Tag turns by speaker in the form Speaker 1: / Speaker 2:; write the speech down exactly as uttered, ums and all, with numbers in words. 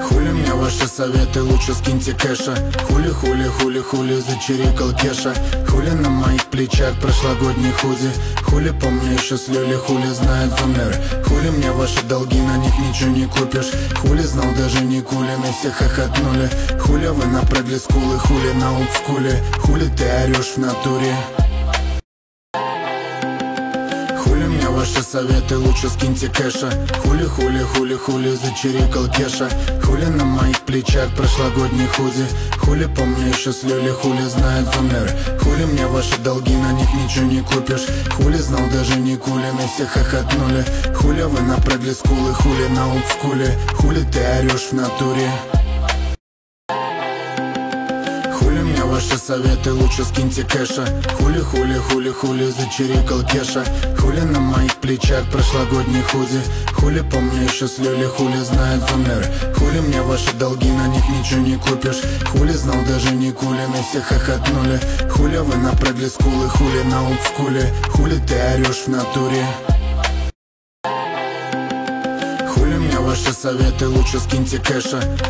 Speaker 1: Хули мне ваши советы, лучше скиньте кэша. Хули, хули, хули, хули, зачирикал Кеша. Хули на моих плечах прошлогодний худи. Хули помню еще с люли, хули знает зумер. Хули мне ваши долги, на них ничего не купишь. Хули знал даже не кулин, и все хохотнули. Хули вы напрягли скулы, хули на олдскуле. Хули ты орешь в натуре. Хули мне ваши советы, лучше скиньте кэша. Хули, хули, хули, хули, зачирикал Кеша. Хули на моих плечах прошлогодний худи. Хули помню еще с люли, хули знает зумер. Хули мне ваши долги, на них ничего не купишь. Хули знал даже не кулин, и все хохотнули. Хули вы напрягли скулы, хули на олдскуле. Хули ты орешь в натуре. Хули мне ваши советы, лучше скиньте кэша. Хули, хули, хули, хули, зачирикал Кеша. Хули на моих плечах прошлогодний худи. Хули помню еще с люли, хули знает зумер. Хули мне ваши долги, на них ничего не купишь. Хули знал даже не кулин, и все хохотнули. Хули вы напрягли скулы, хули на олдскуле. Хули ты орешь в натуре. Хули мне ваши советы, лучше скиньте кэша.